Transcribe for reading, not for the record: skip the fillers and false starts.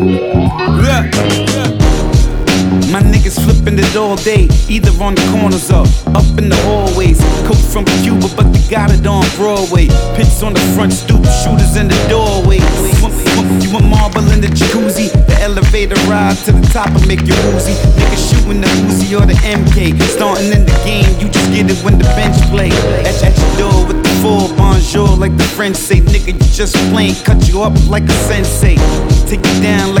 Look. My niggas flipping it all day, either on the corners or up in the hallways. Coke from Cuba, but they got it on Broadway. Pits on the front stoop, shooters in the doorway. You want marble in the jacuzzi, the elevator ride to the top and make you woozy. Niggas shooting the Uzi or the MK, starting in the game, you just get it when the bench play. At your door with the full bonjour, like the French say. Nigga, you just plain, cut you up like a sensei. Take you down like